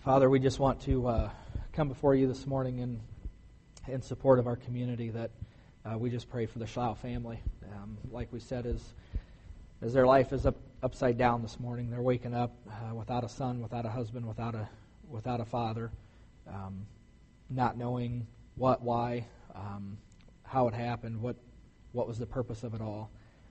Father, we just want to come before you this morning in support of our community, that we just pray for the Schlau family. Like we said, as their life is upside down this morning, they're waking up without a son, without a husband, without a father, not knowing what, why, how it happened, what was the purpose of it all.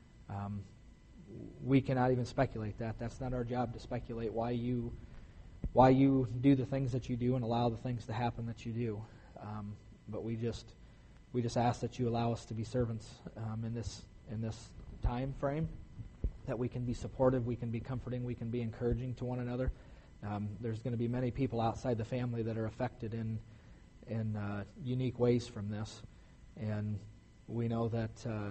We cannot even speculate that. That's not our job to speculate why you do the things that you do and allow the things to happen that you do. But we just ask that you allow us to be servants in this time frame, that we can be supportive, we can be comforting, we can be encouraging to one another. There's going to be many people outside the family that are affected in unique ways from this, and we know that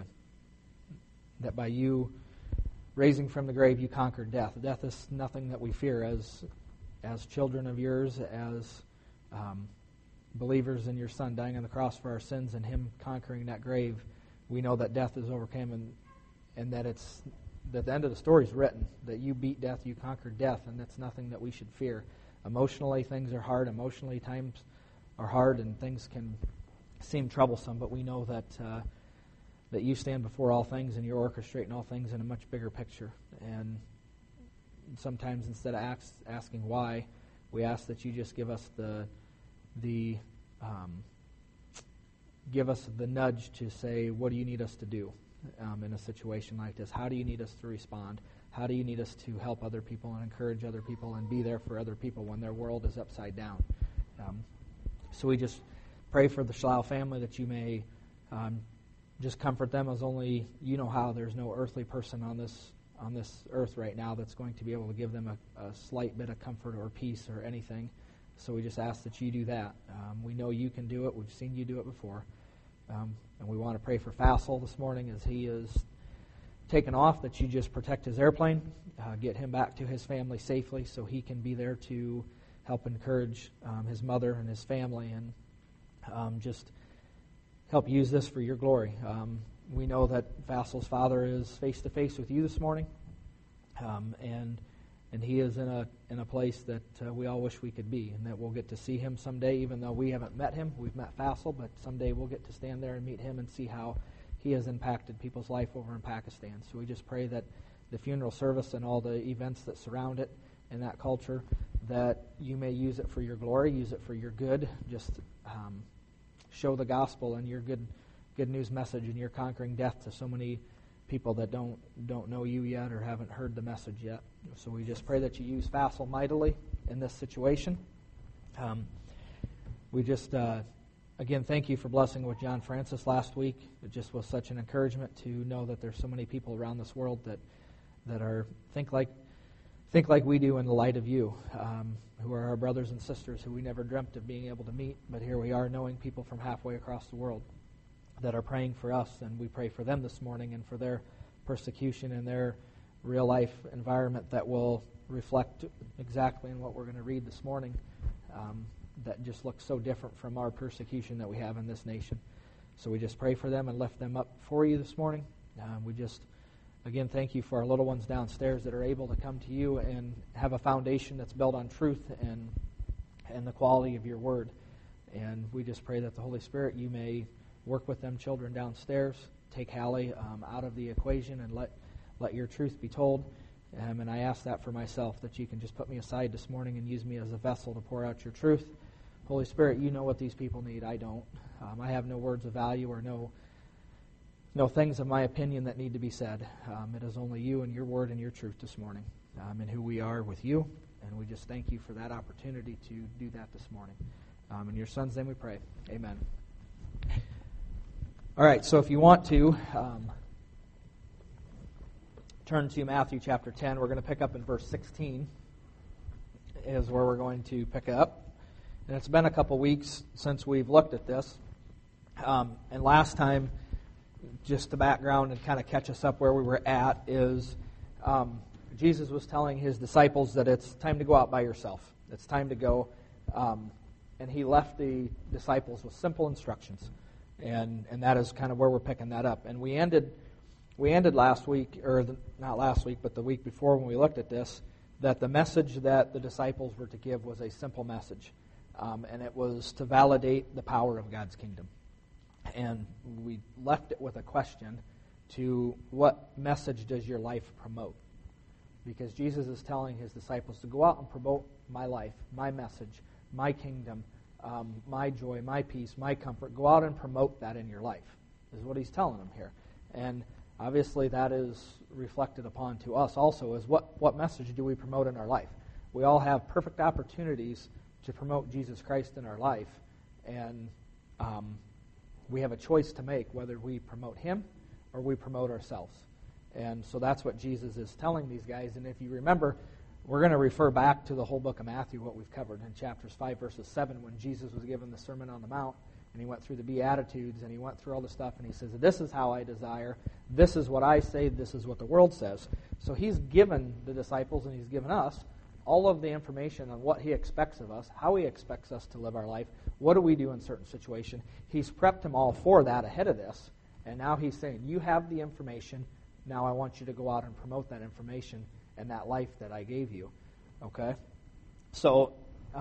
by you raising from the grave, you conquered death. Death is nothing that we fear as children of yours, as believers in your Son dying on the cross for our sins and him conquering that grave. We know that death is overcome, and that that the end of the story is written, that you beat death, you conquered death, and that's nothing that we should fear. Emotionally, things are hard. Emotionally, times are hard, and things can seem troublesome, but we know that you stand before all things, and you're orchestrating all things in a much bigger picture. And sometimes instead of asking why, we ask that you just give us the nudge to say, what do you need us to do in a situation like this? How do you need us to respond? How do you need us to help other people and encourage other people and be there for other people when their world is upside down? So we just pray for the Schlau family, that you may just comfort them as only you know how. There's no earthly person on this earth right now that's going to be able to give them a slight bit of comfort or peace or anything. So we just ask that you do that. We know you can do it. We've seen you do it before. And we want to pray for Fassel this morning as he is taken off, that you just protect his airplane, get him back to his family safely so he can be there to help encourage his mother and his family, and just help use this for your glory. We know that Fassel's father is face-to-face with you this morning, and he is in a place that we all wish we could be, and that we'll get to see him someday, even though we haven't met him. We've met Fassel, but someday we'll get to stand there and meet him and see how he has impacted people's life over in Pakistan. So we just pray that the funeral service and all the events that surround it and that culture, that you may use it for your glory, use it for your good, just show the gospel and your good news message, and your conquering death to so many people that don't know you yet or haven't heard the message yet. So we just pray that you use Fassel mightily in this situation. We just, again, thank you for blessing with John Francis last week. It just was such an encouragement to know that there's so many people around this world that are think like we do in the light of you, who are our brothers and sisters who we never dreamt of being able to meet, but here we are knowing people from halfway across the world that are praying for us, and we pray for them this morning and for their persecution and their real-life environment that will reflect exactly in what we're going to read this morning, that just looks so different from our persecution that we have in this nation. So we just pray for them and lift them up for you this morning. We just, again, thank you for our little ones downstairs that are able to come to you and have a foundation that's built on truth and the quality of your word. And we just pray that the Holy Spirit, you may work with them children downstairs, take Hallie out of the equation, and let your truth be told. And I ask that for myself, that you can just put me aside this morning and use me as a vessel to pour out your truth. Holy Spirit, you know what these people need. I don't. I have no words of value or no things of my opinion that need to be said. It is only you and your word and your truth this morning, and who we are with you. And we just thank you for that opportunity to do that this morning. In your Son's name we pray. Amen. All right, so if you want to turn to Matthew chapter 10, we're going to pick up in verse 16 is where we're going to pick up. And it's been a couple weeks since we've looked at this. And last time, just the background and kind of catch us up where we were at, is Jesus was telling his disciples that it's time to go out by yourself. It's time to go. And he left the disciples with simple instructions. And that is kind of where we're picking that up. And we ended last week, or not last week, but the week before when we looked at this, that the message that the disciples were to give was a simple message, and it was to validate the power of God's kingdom. And we left it with a question to what message does your life promote? Because Jesus is telling his disciples to go out and promote my life, my message, my kingdom, my joy, my peace, my comfort. Go out and promote that in your life, is what he's telling them here. And obviously that is reflected upon to us also, is what message do we promote in our life? We all have perfect opportunities to promote Jesus Christ in our life, and we have a choice to make whether we promote him or we promote ourselves. And so that's what Jesus is telling these guys. And if you remember, we're going to refer back to the whole book of Matthew, what we've covered in chapters 5, verses 7, when Jesus was given the Sermon on the Mount, and he went through the Beatitudes, and he went through all the stuff, and he says, this is how I desire, this is what I say, this is what the world says. So he's given the disciples, and he's given us, all of the information on what he expects of us, how he expects us to live our life, what do we do in certain situations. He's prepped them all for that ahead of this, and now he's saying, you have the information, now I want you to go out and promote that information and that life that I gave you. Okay? So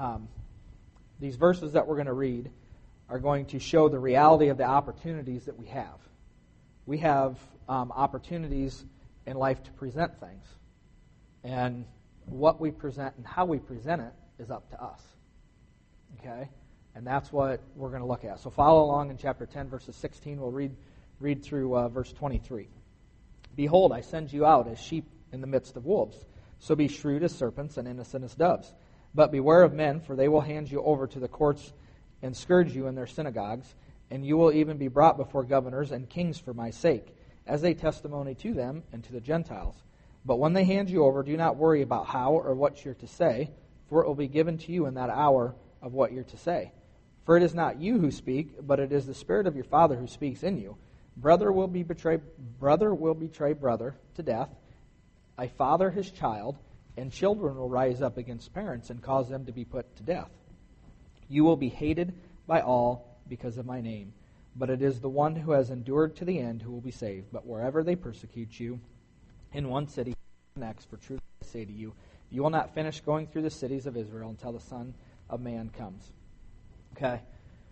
these verses that we're going to read are going to show the reality of the opportunities that we have. We have opportunities in life to present things. And what we present and how we present it is up to us. Okay? And that's what we're going to look at. So follow along in chapter 10, verses 16. We'll read through verse 23. Behold, I send you out as sheep in the midst of wolves. So be shrewd as serpents and innocent as doves. But beware of men, for they will hand you over to the courts and scourge you in their synagogues, and you will even be brought before governors and kings for my sake, as a testimony to them and to the Gentiles. But when they hand you over, do not worry about how or what you're to say, for it will be given to you in that hour of what you're to say. For it is not you who speak, but it is the Spirit of your Father who speaks in you. Brother will betray brother to death, a father his child, and children will rise up against parents and cause them to be put to death. You will be hated by all because of my name, but it is the one who has endured to the end who will be saved. But wherever they persecute you, in one city, next, for truly I say to you, you will not finish going through the cities of Israel until the Son of Man comes. Okay.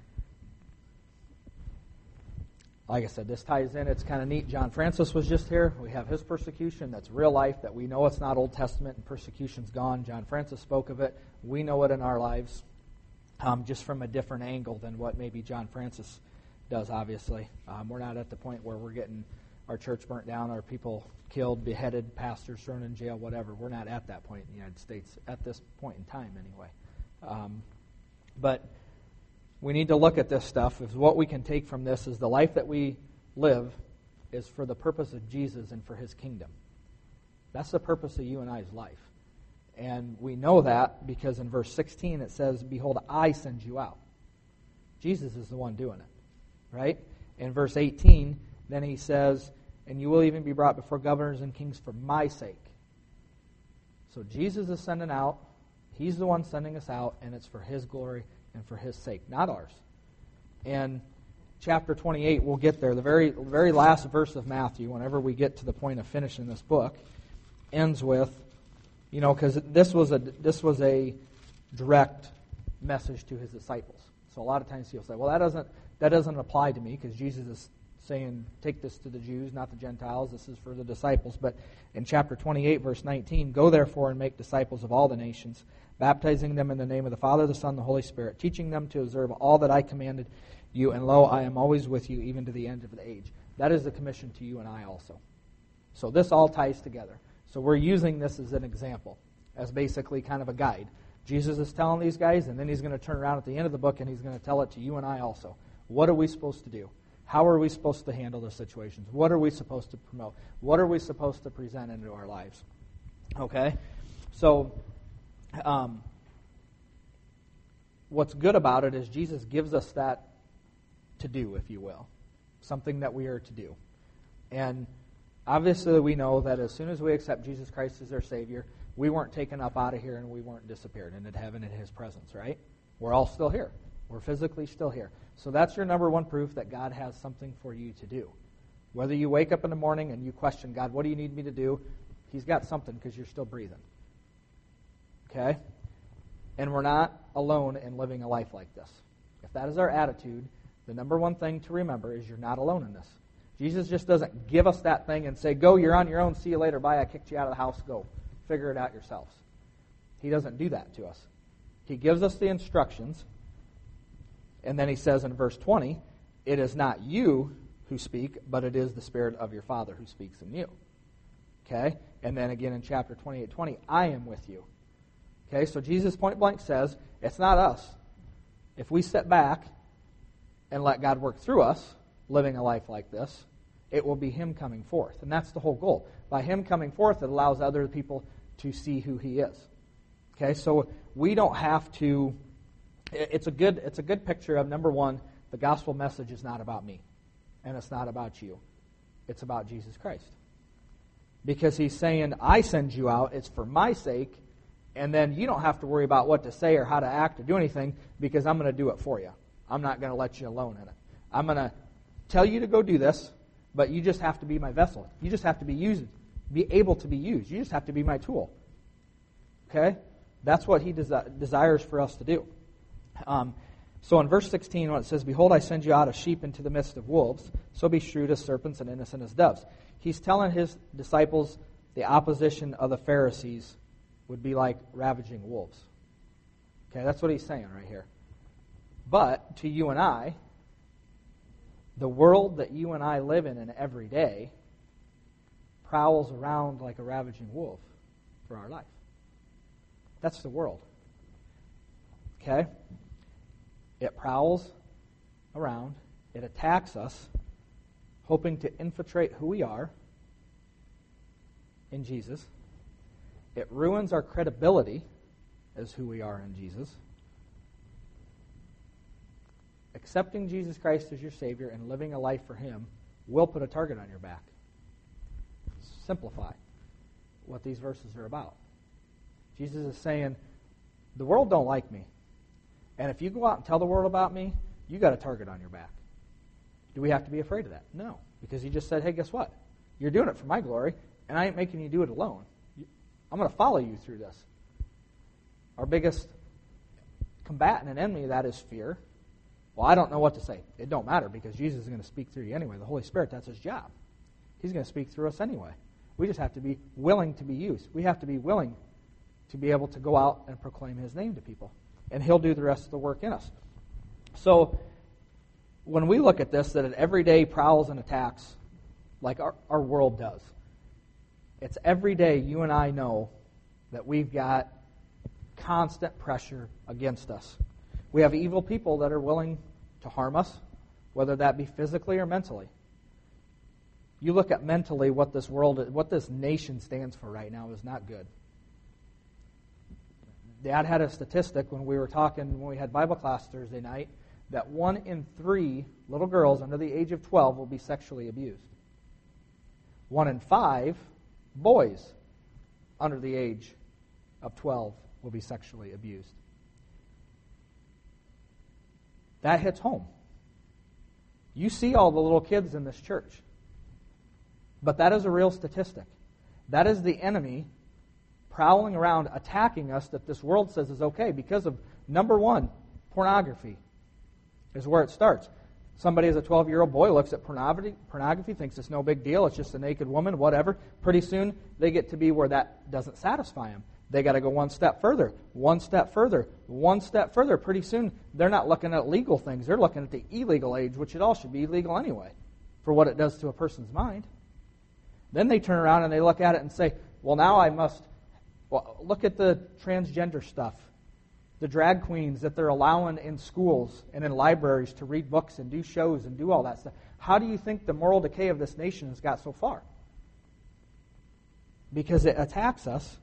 Like I said, this ties in. It's kind of neat. John Francis was just here. We have his persecution. That's real life, that we know it's not Old Testament and persecution's gone. John Francis spoke of it. We know it in our lives, just from a different angle than what maybe John Francis does, obviously. We're not at the point where we're getting our church burnt down, our people killed, beheaded, pastors thrown in jail, whatever. We're not at that point in the United States, at this point in time anyway. But we need to look at this stuff. Is what we can take from this is the life that we live is for the purpose of Jesus and for his kingdom. That's the purpose of you and I's life. And we know that because in verse 16 it says, behold, I send you out. Jesus is the one doing it, right? In verse 18, then he says, and you will even be brought before governors and kings for my sake. So Jesus is sending out. He's the one sending us out, and it's for his glory and for his sake, not ours. And chapter 28, we'll get there. The very last verse of Matthew, whenever we get to the point of finishing this book, ends with, because this was a direct message to his disciples. So a lot of times he'll say, well, that doesn't apply to me, because Jesus is saying, take this to the Jews, not the Gentiles. This is for the disciples. But in chapter 28, verse 19, go therefore and make disciples of all the nations, baptizing them in the name of the Father, the Son, and the Holy Spirit, teaching them to observe all that I commanded you, and lo, I am always with you, even to the end of the age. That is the commission to you and I also. So this all ties together. So we're using this as an example, as basically kind of a guide. Jesus is telling these guys, and then he's going to turn around at the end of the book, and he's going to tell it to you and I also. What are we supposed to do? How are we supposed to handle the situations? What are we supposed to promote? What are we supposed to present into our lives? Okay? So, what's good about it is Jesus gives us that to do, if you will. Something that we are to do. And obviously we know that as soon as we accept Jesus Christ as our Savior, we weren't taken up out of here and we weren't disappeared into heaven in his presence, right? We're all still here. We're physically still here. So that's your number one proof that God has something for you to do. Whether you wake up in the morning and you question, God, what do you need me to do? He's got something because you're still breathing. Okay? And we're not alone in living a life like this. If that is our attitude, the number one thing to remember is you're not alone in this. Jesus just doesn't give us that thing and say, go, you're on your own, see you later, bye, I kicked you out of the house, go. Figure it out yourselves. He doesn't do that to us. He gives us the instructions, and then he says in verse 20, it is not you who speak, but it is the Spirit of your Father who speaks in you. Okay? And then again in chapter 28:20, I am with you. Okay, so Jesus point blank says, it's not us. If we sit back and let God work through us, living a life like this, it will be Him coming forth. And that's the whole goal. By Him coming forth, it allows other people to see who He is. Okay, so we don't have to, it's a good picture of, number one, the gospel message is not about me. And it's not about you. It's about Jesus Christ. Because He's saying, I send you out, it's for my sake, and then you don't have to worry about what to say or how to act or do anything, because I'm going to do it for you. I'm not going to let you alone in it. I'm going to tell you to go do this, but you just have to be my vessel. You just have to be able to be used. You just have to be my tool. Okay? That's what He desires for us to do. So in verse 16, when it says, behold, I send you out as sheep into the midst of wolves, so be shrewd as serpents and innocent as doves. He's telling His disciples the opposition of the Pharisees would be like ravaging wolves. Okay, that's what He's saying right here. But to you and I, the world that you and I live in every day prowls around like a ravaging wolf for our life. That's the world. Okay? It prowls around. It attacks us, hoping to infiltrate who we are in Jesus. It ruins our credibility as who we are in Jesus. Accepting Jesus Christ as your Savior and living a life for Him will put a target on your back. Simplify what these verses are about. Jesus is saying, the world don't like me. And if you go out and tell the world about me, you got a target on your back. Do we have to be afraid of that? No. Because He just said, hey, guess what? You're doing it for my glory, and I ain't making you do it alone. I'm going to follow you through this. Our biggest combatant and enemy of that is fear. Well, I don't know what to say. It don't matter, because Jesus is going to speak through you anyway. The Holy Spirit, that's His job. He's going to speak through us anyway. We just have to be willing to be used. We have to be willing to be able to go out and proclaim His name to people. And He'll do the rest of the work in us. So, when we look at this, that it every day prowls and attacks like our world does, it's every day you and I know that we've got constant pressure against us. We have evil people that are willing to harm us, whether that be physically or mentally. You look at mentally what this world, what this nation stands for right now is not good. Dad had a statistic when we had Bible class Thursday night, that 1 in 3 little girls under the age of 12 will be sexually abused. 1 in 5 boys under the age of 12 will be sexually abused. That hits home. You see all the little kids in this church. But that is a real statistic. That is the enemy prowling around, attacking us, that this world says is okay because of, number one, pornography is where it starts. Somebody as a 12-year-old boy looks at pornography, thinks it's no big deal, it's just a naked woman, whatever. Pretty soon they get to be where that doesn't satisfy them. They got to go one step further, one step further, one step further. Pretty soon they're not looking at legal things, they're looking at the illegal age, which it all should be illegal anyway, for what it does to a person's mind. Then they turn around and they look at it and say, well, now I must, look at the transgender stuff. The drag queens that they're allowing in schools and in libraries to read books and do shows and do all that stuff. How do you think the moral decay of this nation has got so far? Because it attacks us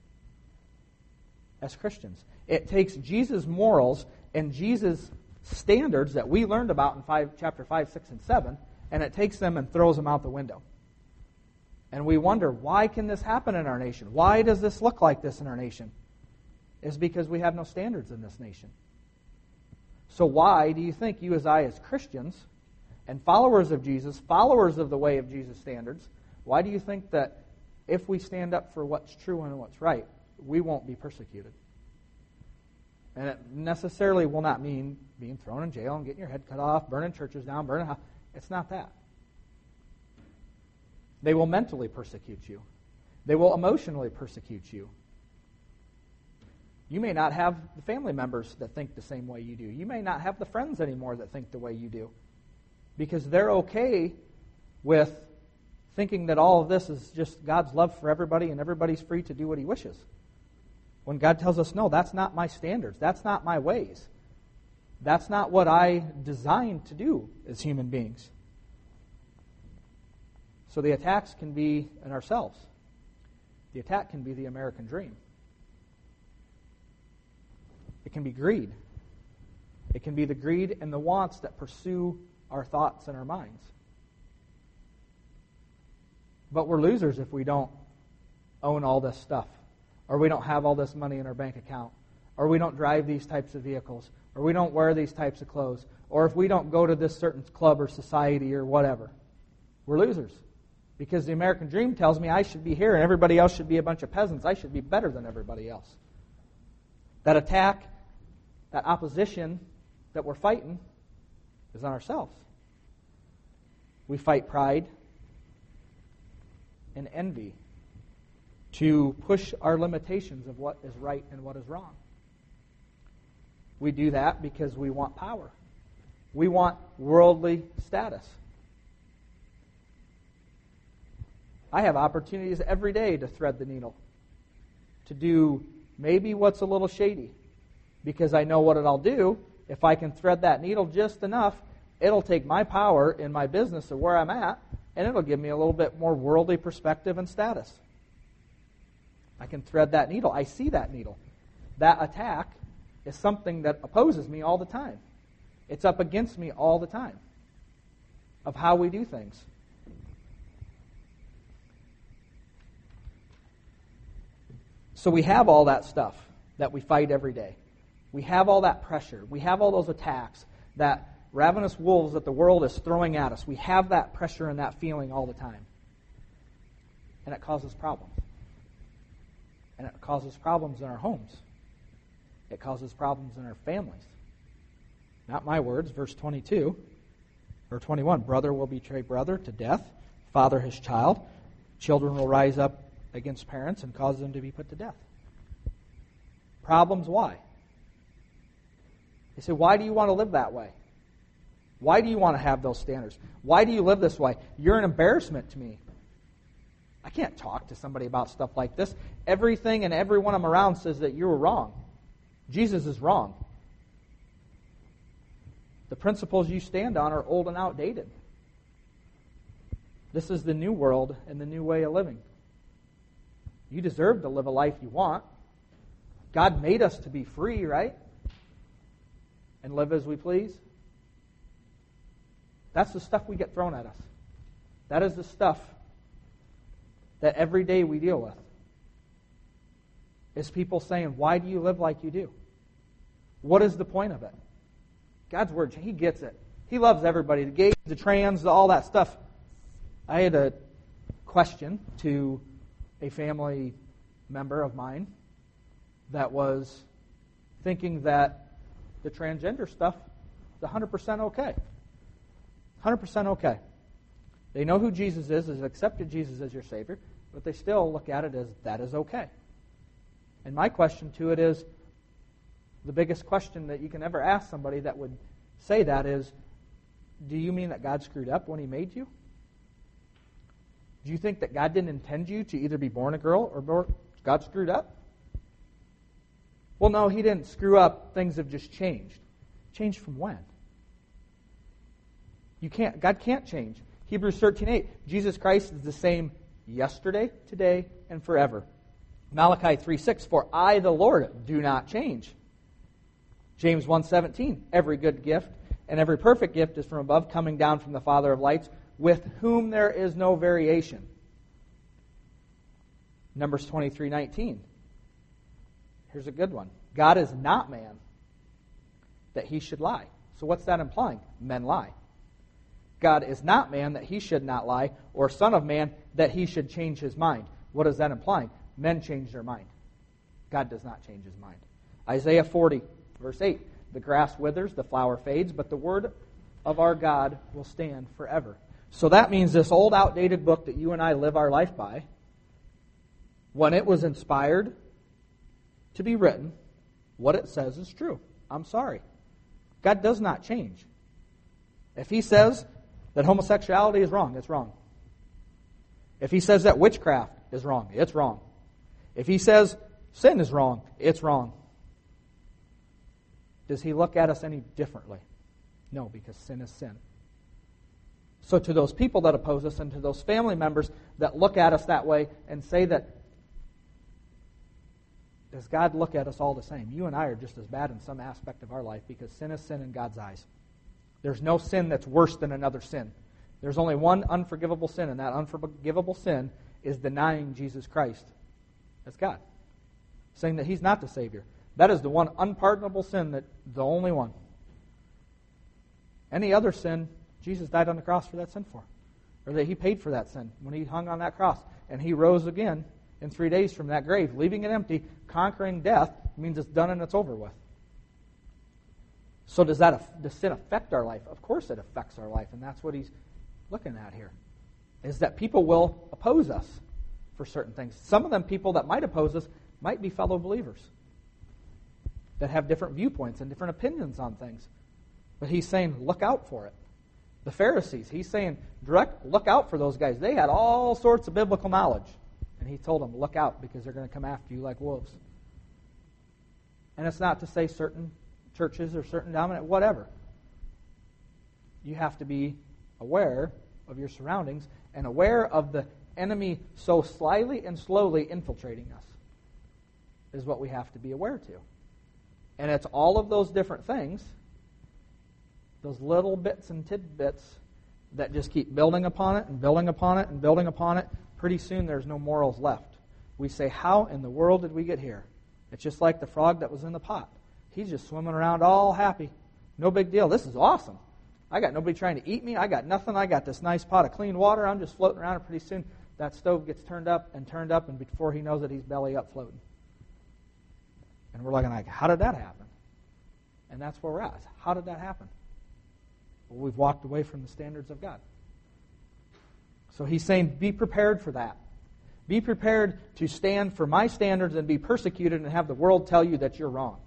as Christians. It takes Jesus' morals and Jesus' standards that we learned about in chapter 5, 6, and 7, and it takes them and throws them out the window. And we wonder, why can this happen in our nation? Why does this look like this in our nation? It's because we have no standards in this nation. So why do you think you as Christians and followers of Jesus, followers of the way of Jesus' standards, why do you think that if we stand up for what's true and what's right, we won't be persecuted. And it necessarily will not mean being thrown in jail and getting your head cut off, burning churches down, burning houses. It's not that. They will mentally persecute you. They will emotionally persecute you. You may not have the family members that think the same way you do. You may not have the friends anymore that think the way you do. Because they're okay with thinking that all of this is just God's love for everybody and everybody's free to do what He wishes. When God tells us, no, that's not my standards. That's not my ways. That's not what I designed to do as human beings. So the attacks can be in ourselves. The attack can be the American dream. It can be greed. It can be the greed and the wants that pursue our thoughts and our minds. But we're losers if we don't own all this stuff, or we don't have all this money in our bank account, or we don't drive these types of vehicles, or we don't wear these types of clothes, or if we don't go to this certain club or society or whatever. We're losers. Because the American dream tells me I should be here and everybody else should be a bunch of peasants. I should be better than everybody else. That attack, that opposition that we're fighting is on ourselves. We fight pride and envy to push our limitations of what is right and what is wrong. We do that because we want power. We want worldly status. I have opportunities every day to thread the needle, to do maybe what's a little shady, because I know what it'll do. If I can thread that needle just enough, it'll take my power in my business or where I'm at, and it'll give me a little bit more worldly perspective and status. I can thread that needle. I see that needle. That attack is something that opposes me all the time. It's up against me all the time of how we do things. So we have all that stuff that we fight every day. We have all that pressure. We have all those attacks, that ravenous wolves that the world is throwing at us. We have that pressure and that feeling all the time. And it causes problems. And it causes problems in our homes. It causes problems in our families. Not my words, verse 22 or 21. Brother will betray brother to death, father his child. Children will rise up against parents and cause them to be put to death. Problems, why? They say, why do you want to live that way? Why do you want to have those standards? Why do you live this way? You're an embarrassment to me. I can't talk to somebody about stuff like this. Everything and everyone I'm around says that you're wrong. Jesus is wrong. The principles you stand on are old and outdated. This is the new world and the new way of living. You deserve to live a life you want. God made us to be free, right? And live as we please. That's the stuff we get thrown at us. That is the stuff that every day we deal with. Is people saying, why do you live like you do? What is the point of it? God's Word, He gets it. He loves everybody. The gays, the trans, all that stuff. I had a question to a family member of mine that was thinking that the transgender stuff is 100% okay. 100% okay. They know who Jesus is, has accepted Jesus as your Savior, but they still look at it as that is okay. And my question to it is, the biggest question that you can ever ask somebody that would say that is, do you mean that God screwed up when He made you? Do you think that God didn't intend you to either be born a girl or God screwed up? Well, no, He didn't screw up. Things have just changed. Changed from when? God can't change. Hebrews 13:8. Jesus Christ is the same yesterday, today, and forever. Malachi 3:6. For I, the Lord, do not change. James 1:17. Every good gift and every perfect gift is from above, coming down from the Father of lights, with whom there is no variation. Numbers 23:19. Here's a good one. God is not man, that He should lie. So what's that implying? Men lie. God is not man, that He should not lie, or son of man, that He should change His mind. What is that implying? Men change their mind. God does not change his mind. Isaiah 40, verse 8. The grass withers, the flower fades, but the word of our God will stand forever. So that means this old, outdated book that you and I live our life by, when it was inspired to be written, what it says is true. I'm sorry. God does not change. If he says that homosexuality is wrong, it's wrong. If he says that witchcraft is wrong, it's wrong. If he says sin is wrong, it's wrong. Does he look at us any differently? No, because sin is sin. So to those people that oppose us and to those family members that look at us that way and say that, does God look at us all the same? You and I are just as bad in some aspect of our life because sin is sin in God's eyes. There's no sin that's worse than another sin. There's only one unforgivable sin, and that unforgivable sin is denying Jesus Christ as God. Saying that he's not the Savior. That is the one unpardonable sin, that the only one. Any other sin, Jesus died on the cross for that sin for. Or that he paid for that sin when he hung on that cross. And he rose again in 3 days from that grave, leaving it empty, conquering death, means it's done and it's over with. So does sin affect our life? Of course it affects our life, and that's what he's looking at here. Is that people will oppose us for certain things. Some of them people that might oppose us might be fellow believers that have different viewpoints and different opinions on things. But he's saying, look out for it. The Pharisees, he's saying, look out for those guys. They had all sorts of biblical knowledge. And he told them, look out, because they're going to come after you like wolves. And it's not to say certain churches or certain dominant, whatever. You have to be aware of your surroundings and aware of the enemy so slyly and slowly infiltrating us is what we have to be aware to. And it's all of those different things, those little bits and tidbits that just keep building upon it and building upon it and building upon it. Pretty soon there's no morals left. We say, how in the world did we get here? It's just like the frog that was in the pot. He's just swimming around all happy. No big deal. This is awesome. I got nobody trying to eat me. I got nothing. I got this nice pot of clean water. I'm just floating around, and pretty soon that stove gets turned up, and before he knows it, he's belly up floating. And we're like, how did that happen? And that's where we're at. How did that happen? Well, we've walked away from the standards of God. So he's saying, be prepared for that. Be prepared to stand for my standards and be persecuted and have the world tell you that you're wrong.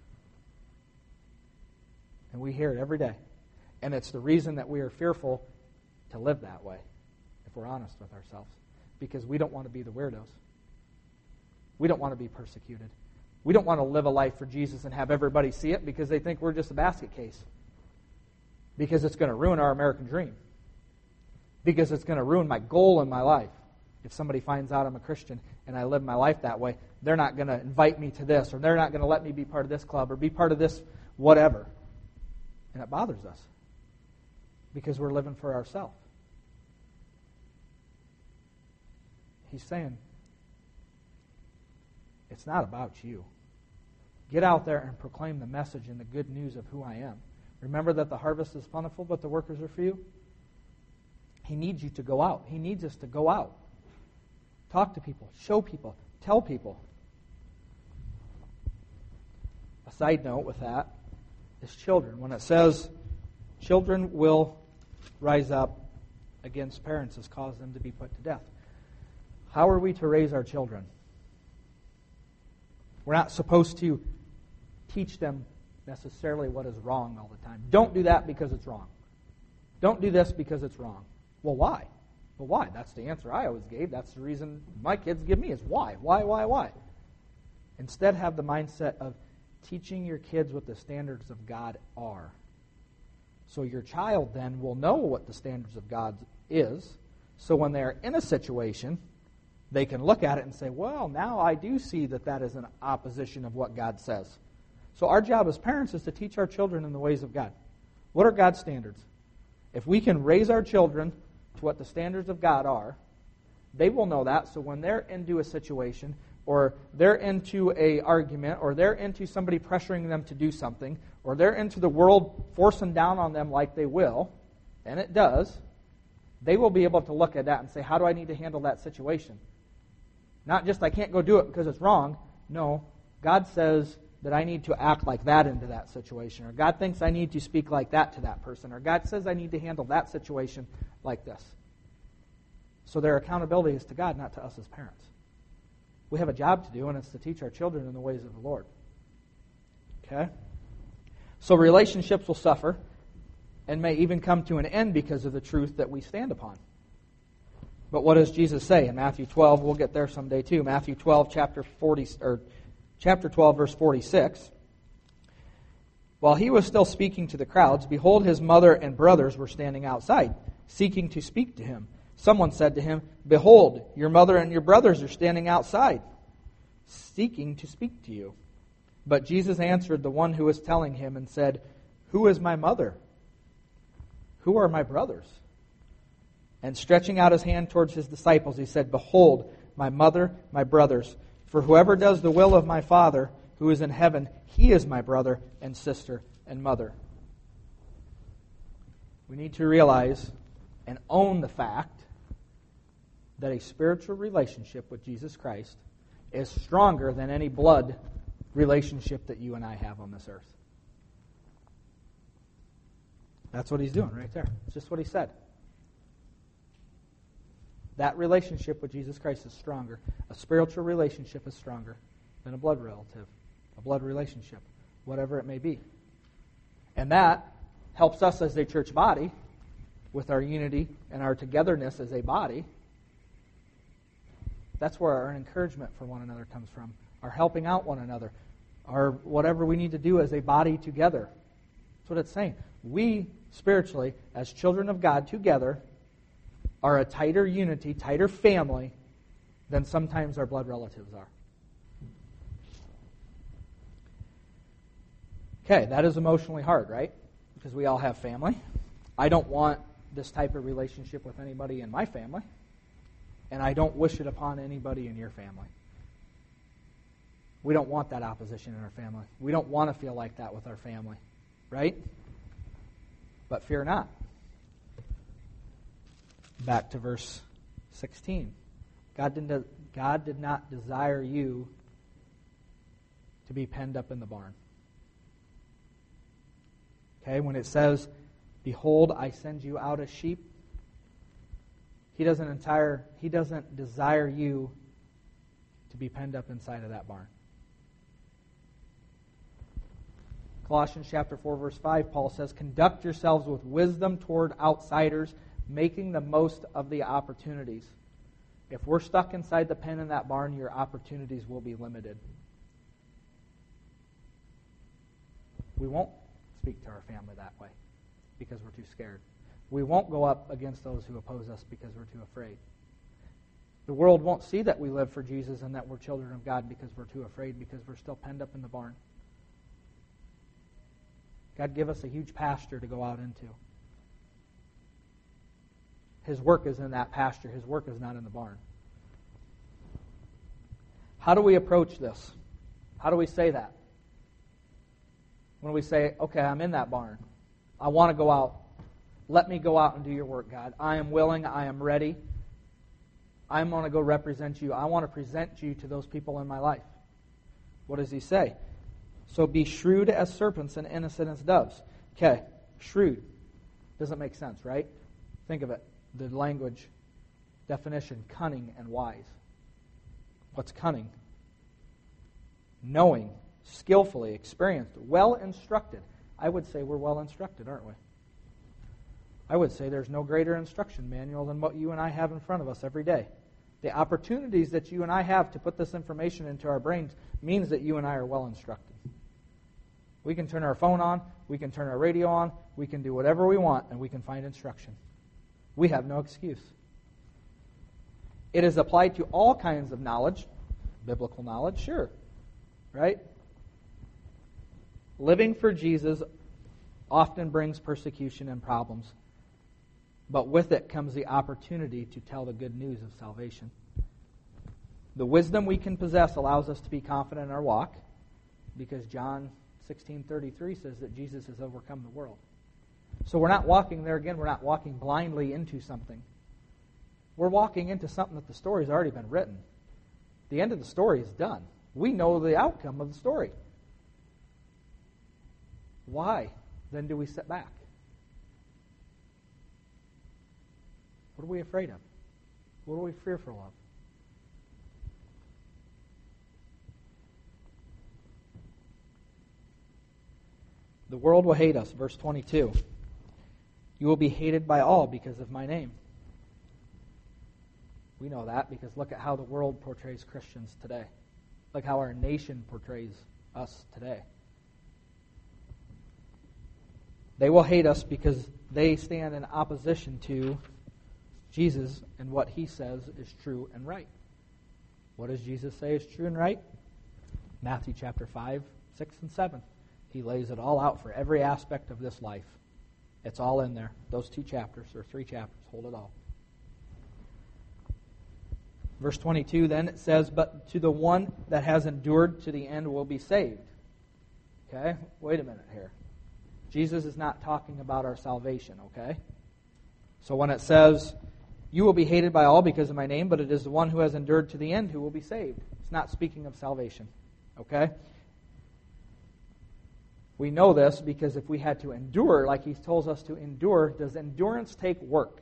And we hear it every day. And it's the reason that we are fearful to live that way, if we're honest with ourselves. Because we don't want to be the weirdos. We don't want to be persecuted. We don't want to live a life for Jesus and have everybody see it because they think we're just a basket case. Because it's going to ruin our American dream. Because it's going to ruin my goal in my life. If somebody finds out I'm a Christian and I live my life that way, they're not going to invite me to this, or they're not going to let me be part of this club or be part of this whatever. And it bothers us. Because we're living for ourselves. He's saying, it's not about you. Get out there and proclaim the message and the good news of who I am. Remember that the harvest is plentiful, but the workers are few. He needs you to go out. He needs us to go out. Talk to people. Show people. Tell people. A side note with that is children. When it says children will rise up against parents has caused them to be put to death. How are we to raise our children? We're not supposed to teach them necessarily what is wrong all the time. Don't do that because it's wrong. Don't do this because it's wrong. Well, why? Well, why? That's the answer I always gave. That's the reason my kids give me is why? Why? Instead, have the mindset of teaching your kids what the standards of God are. So your child then will know what the standards of God is. So when they're in a situation, they can look at it and say, well, now I do see that that is an opposition of what God says. So our job as parents is to teach our children in the ways of God. What are God's standards? If we can raise our children to what the standards of God are, they will know that. So when they're into a situation, or they're into an argument, or they're into somebody pressuring them to do something, or they're into the world forcing down on them like they will, and it does, they will be able to look at that and say, how do I need to handle that situation? Not just, I can't go do it because it's wrong. No, God says that I need to act like that into that situation, or God thinks I need to speak like that to that person, or God says I need to handle that situation like this. So their accountability is to God, not to us as parents. We have a job to do, and it's to teach our children in the ways of the Lord. Okay? So relationships will suffer and may even come to an end because of the truth that we stand upon. But what does Jesus say in Matthew 12? We'll get there someday too. Matthew 12, chapter 12, verse 46. While he was still speaking to the crowds, behold, his mother and brothers were standing outside, seeking to speak to him. Someone said to him, behold, your mother and your brothers are standing outside, seeking to speak to you. But Jesus answered the one who was telling him and said, who is my mother? Who are my brothers? And stretching out his hand towards his disciples, he said, behold, my mother, my brothers. For whoever does the will of my Father who is in heaven, he is my brother and sister and mother. We need to realize and own the fact that a spiritual relationship with Jesus Christ is stronger than any blood relationship that you and I have on this earth. That's what he's doing right there. It's just what he said. That relationship with Jesus Christ is stronger. A spiritual relationship is stronger than a blood relative, a blood relationship, whatever it may be. And that helps us as a church body with our unity and our togetherness as a body. That's where our encouragement for one another comes from, our helping out one another, our whatever we need to do as a body together. That's what it's saying. We, spiritually, as children of God together, are a tighter unity, tighter family than sometimes our blood relatives are. Okay, that is emotionally hard, right? Because we all have family. I don't want this type of relationship with anybody in my family, and I don't wish it upon anybody in your family. We don't want that opposition in our family. We don't want to feel like that with our family, right? But fear not. Back to verse 16. God did not desire you to be penned up in the barn. Okay, when it says, behold, I send you out as sheep, He doesn't desire you to be penned up inside of that barn. Colossians chapter 4, verse 5, Paul says, conduct yourselves with wisdom toward outsiders, making the most of the opportunities. If we're stuck inside the pen in that barn, your opportunities will be limited. We won't speak to our family that way because we're too scared. We won't go up against those who oppose us because we're too afraid. The world won't see that we live for Jesus and that we're children of God because we're too afraid, because we're still penned up in the barn. God give us a huge pasture to go out into. His work is in that pasture. His work is not in the barn. How do we approach this? How do we say that? When we say, okay, I'm in that barn. I want to go out. Let me go out and do your work, God. I am willing. I am ready. I'm going to go represent you. I want to present you to those people in my life. What does he say? So be shrewd as serpents and innocent as doves. Okay, shrewd. Doesn't make sense, right? Think of it. The language definition, cunning and wise. What's cunning? Knowing, skillfully, experienced, well instructed. I would say we're well instructed, aren't we? I would say there's no greater instruction manual than what you and I have in front of us every day. The opportunities that you and I have to put this information into our brains means that you and I are well instructed. We can turn our phone on, we can turn our radio on, we can do whatever we want, and we can find instruction. We have no excuse. It is applied to all kinds of knowledge, biblical knowledge, sure, right? Living for Jesus often brings persecution and problems, but with it comes the opportunity to tell the good news of salvation. The wisdom we can possess allows us to be confident in our walk, because John 16:33 says that Jesus has overcome the world. So we're not walking there again, we're not walking blindly into something. We're walking into something that the story's already been written. The end of the story is done. We know the outcome of the story. Why then do we sit back? What are we afraid of? What are we fearful of? The world will hate us, verse 22. You will be hated by all because of my name. We know that because look at how the world portrays Christians today. Look how our nation portrays us today. They will hate us because they stand in opposition to Jesus and what he says is true and right. What does Jesus say is true and right? Matthew chapter 5, 6, and 7. He lays it all out for every aspect of this life. It's all in there. Those 2 chapters, or 3 chapters, hold it all. Verse 22, then it says, but to the one that has endured to the end will be saved. Okay? Wait a minute here. Jesus is not talking about our salvation, okay? So when it says, you will be hated by all because of my name, but it is the one who has endured to the end who will be saved. It's not speaking of salvation, okay? We know this because if we had to endure, like he tells us to endure, does endurance take work?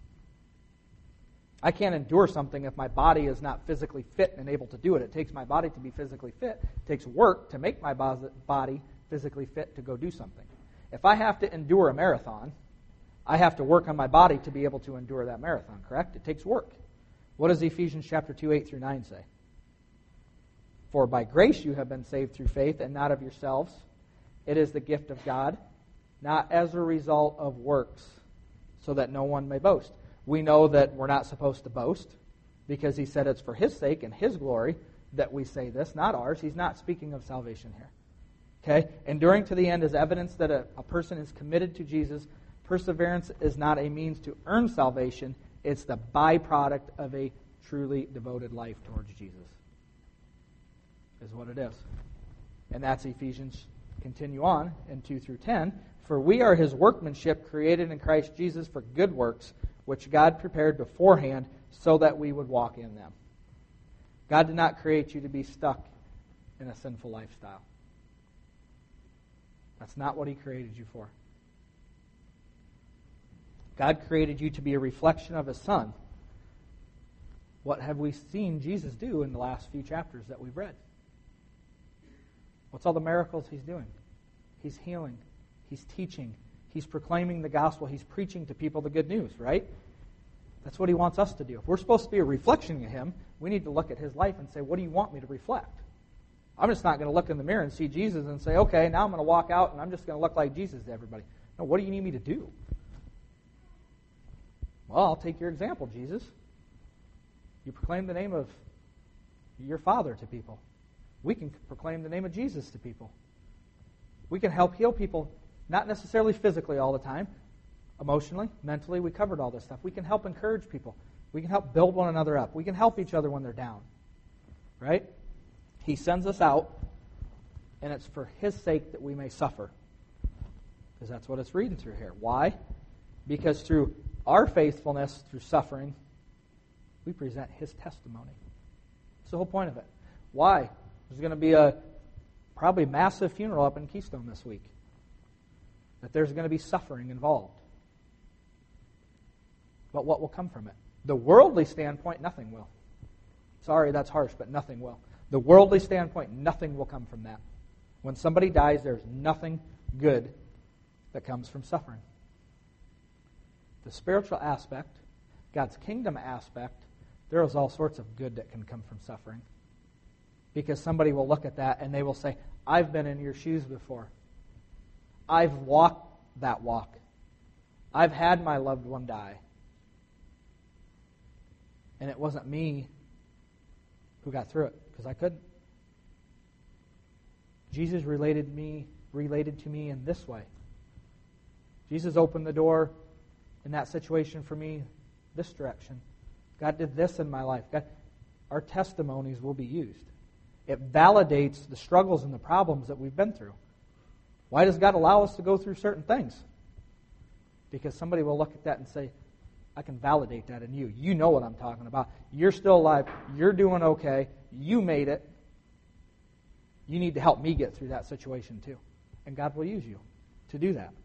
I can't endure something if my body is not physically fit and able to do it. It takes my body to be physically fit. It takes work to make my body physically fit to go do something. If I have to endure a marathon, I have to work on my body to be able to endure that marathon, correct? It takes work. What does Ephesians chapter 2, 8 through 9 say? For by grace you have been saved through faith, and not of yourselves. It is the gift of God, not as a result of works, so that no one may boast. We know that we're not supposed to boast, because he said it's for his sake and his glory that we say this, not ours. He's not speaking of salvation here. Okay? Enduring to the end is evidence that a person is committed to Jesus. Perseverance is not a means to earn salvation. It's the byproduct of a truly devoted life towards Jesus. Is what it is. And that's Ephesians, continue on in 2 through 10. For we are his workmanship created in Christ Jesus for good works, which God prepared beforehand so that we would walk in them. God did not create you to be stuck in a sinful lifestyle. That's not what he created you for. God created you to be a reflection of his Son. What have we seen Jesus do in the last few chapters that we've read? What's all the miracles he's doing? He's healing. He's teaching. He's proclaiming the gospel. He's preaching to people the good news, right? That's what he wants us to do. If we're supposed to be a reflection of him, we need to look at his life and say, what do you want me to reflect? I'm just not going to look in the mirror and see Jesus and say, okay, now I'm going to walk out and I'm just going to look like Jesus to everybody. No, what do you need me to do? Well, I'll take your example, Jesus. You proclaim the name of your Father to people. We can proclaim the name of Jesus to people. We can help heal people, not necessarily physically all the time, emotionally, mentally. We covered all this stuff. We can help encourage people. We can help build one another up. We can help each other when they're down. Right? He sends us out, and it's for his sake that we may suffer. Because that's what it's reading through here. Why? Because through our faithfulness, through suffering, we present his testimony. That's the whole point of it. Why? There's going to be a probably massive funeral up in Keystone this week. That there's going to be suffering involved. But what will come from it? The worldly standpoint, nothing will. Sorry, that's harsh, but nothing will. The worldly standpoint, nothing will come from that. When somebody dies, there's nothing good that comes from suffering. The spiritual aspect, God's kingdom aspect, there is all sorts of good that can come from suffering. Because somebody will look at that and they will say, I've been in your shoes before. I've walked that walk. I've had my loved one die. And it wasn't me who got through it, because I couldn't. Jesus related to me in this way. Jesus opened the door in that situation for me this direction. God did this in my life. Our testimonies will be used. It validates the struggles and the problems that we've been through. Why does God allow us to go through certain things? Because somebody will look at that and say, I can validate that in you. You know what I'm talking about. You're still alive. You're doing okay. You made it. You need to help me get through that situation too. And God will use you to do that.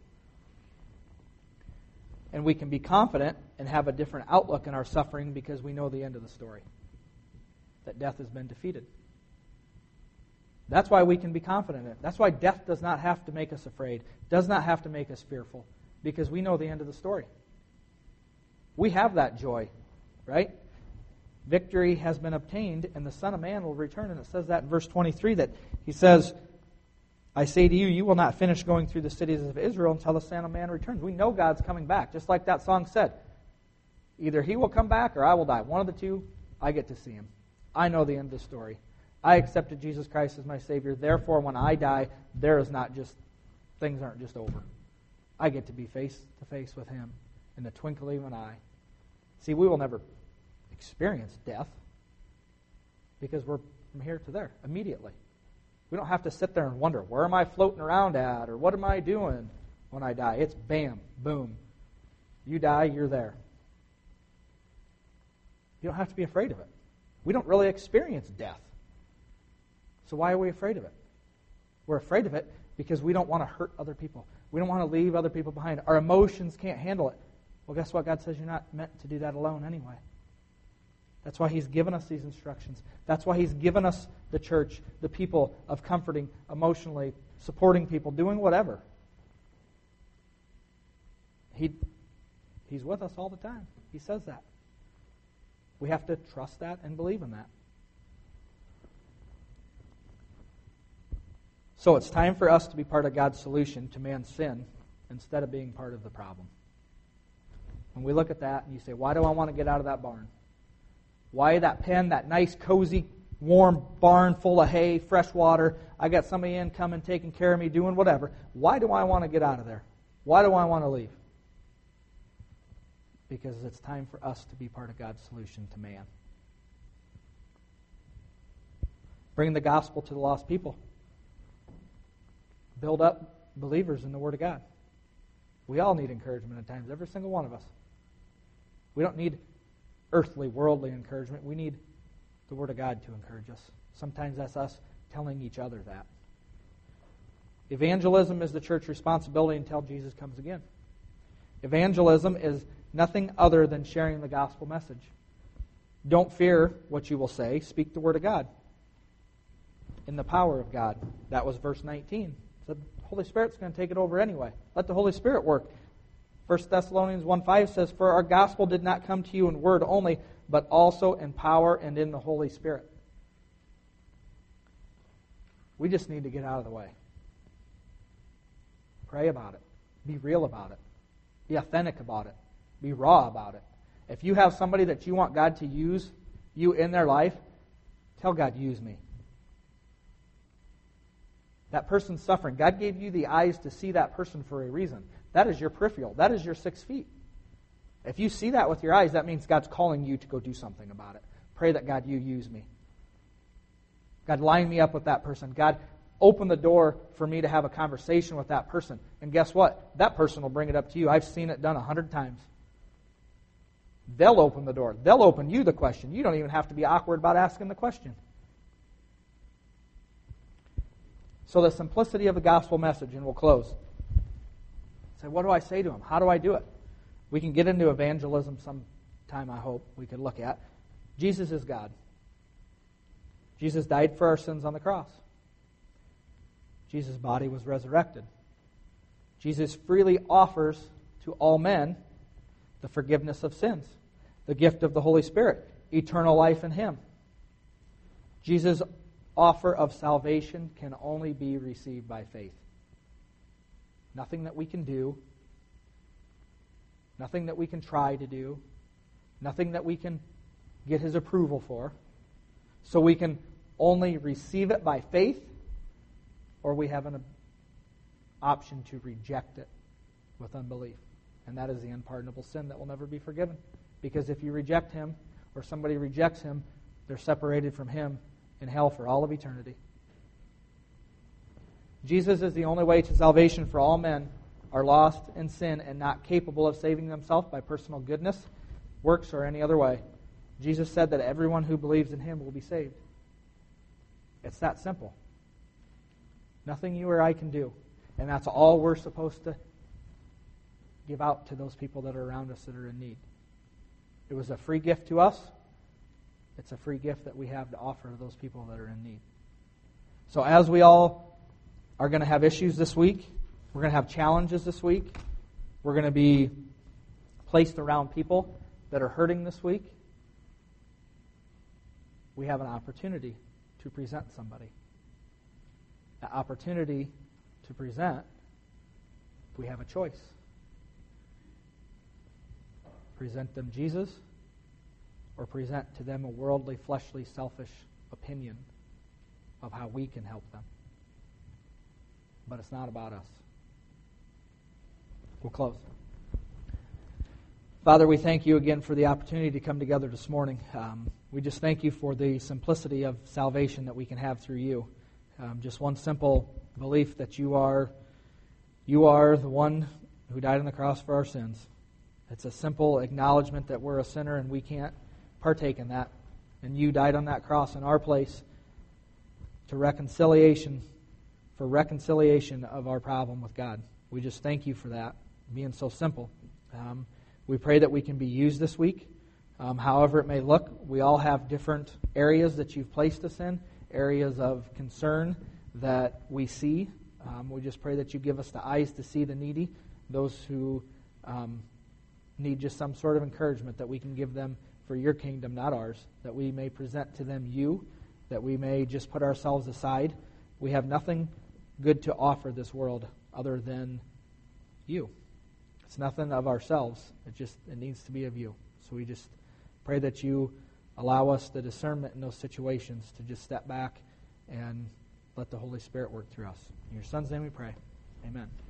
And we can be confident and have a different outlook in our suffering because we know the end of the story. That death has been defeated. That's why we can be confident in it. That's why death does not have to make us afraid, does not have to make us fearful, because we know the end of the story. We have that joy, right? Victory has been obtained, and the Son of Man will return. And it says that in verse 23, that he says, I say to you, you will not finish going through the cities of Israel until the Son of Man returns. We know God's coming back, just like that song said. Either he will come back or I will die. One of the two, I get to see him. I know the end of the story. I accepted Jesus Christ as my Savior. Therefore, when I die, things aren't just over. I get to be face to face with him in the twinkling of an eye. See, we will never experience death because we're from here to there immediately. We don't have to sit there and wonder, where am I floating around at, or what am I doing when I die? It's bam, boom. You die, you're there. You don't have to be afraid of it. We don't really experience death. So why are we afraid of it? We're afraid of it because we don't want to hurt other people. We don't want to leave other people behind. Our emotions can't handle it. Well, guess what? God says you're not meant to do that alone anyway. That's why he's given us these instructions. That's why he's given us the church, the people of comforting, emotionally, supporting people, doing whatever. He's with us all the time. He says that. We have to trust that and believe in that. So it's time for us to be part of God's solution to man's sin instead of being part of the problem. When we look at that and you say, why do I want to get out of that barn? Why that pen, that nice, cozy, warm barn full of hay, fresh water, I got somebody in coming, taking care of me, doing whatever. Why do I want to get out of there? Why do I want to leave? Because it's time for us to be part of God's solution to man. Bring the gospel to the lost people. Build up believers in the Word of God. We all need encouragement at times, every single one of us. We don't need earthly, worldly encouragement. We need the Word of God to encourage us. Sometimes that's us telling each other that. Evangelism is the church's responsibility until Jesus comes again. Evangelism is nothing other than sharing the gospel message. Don't fear what you will say. Speak the Word of God in the power of God. That was verse 19. The Holy Spirit's going to take it over anyway. Let the Holy Spirit work. 1 Thessalonians 1:5 says, for our gospel did not come to you in word only, but also in power and in the Holy Spirit. We just need to get out of the way. Pray about it. Be real about it. Be authentic about it. Be raw about it. If you have somebody that you want God to use you in their life, tell God, use me. That person's suffering. God gave you the eyes to see that person for a reason. That is your peripheral. That is your 6 feet. If you see that with your eyes, that means God's calling you to go do something about it. Pray that, God, you use me. God, line me up with that person. God, open the door for me to have a conversation with that person. And guess what? That person will bring it up to you. I've seen it done 100 times. They'll open the door. They'll open you the question. You don't even have to be awkward about asking the question. So the simplicity of the gospel message, and we'll close. Say, what do I say to him? How do I do it? We can get into evangelism sometime, I hope, we could look at. Jesus is God. Jesus died for our sins on the cross. Jesus' body was resurrected. Jesus freely offers to all men the forgiveness of sins, the gift of the Holy Spirit, eternal life in Him. Jesus' offer of salvation can only be received by faith. Nothing that we can do, nothing that we can try to do, nothing that we can get His approval for. So we can only receive it by faith, or we have an option to reject it with unbelief. And that is the unpardonable sin that will never be forgiven. Because if you reject Him, or somebody rejects Him, they're separated from Him in hell for all of eternity. Jesus is the only way to salvation for all men are lost in sin and not capable of saving themselves by personal goodness, works, or any other way. Jesus said that everyone who believes in Him will be saved. It's that simple. Nothing you or I can do. And that's all we're supposed to give out to those people that are around us that are in need. It was a free gift to us. It's a free gift that we have to offer to those people that are in need. So as we all are going to have issues this week, we're going to have challenges this week, we're going to be placed around people that are hurting this week, we have an opportunity to present somebody. That opportunity to present, we have a choice. Present them Jesus, or present to them a worldly, fleshly, selfish opinion of how we can help them. But it's not about us. We'll close. Father, we thank you again for the opportunity to come together this morning. We just thank you for the simplicity of salvation that we can have through you. Just one simple belief that you are the one who died on the cross for our sins. It's a simple acknowledgement that we're a sinner and we can't partake in that. And you died on that cross in our place for reconciliation of our problem with God. We just thank you for that, being so simple. We pray that we can be used this week, however it may look. We all have different areas that you've placed us in, areas of concern that we see. We just pray that you give us the eyes to see the needy, those who need just some sort of encouragement, that we can give them for your kingdom, not ours, that we may present to them you, that we may just put ourselves aside. We have nothing good to offer this world other than you. It's nothing of ourselves. It needs to be of you. So we just pray that you allow us the discernment in those situations to just step back and let the Holy Spirit work through us. In your Son's name we pray. Amen.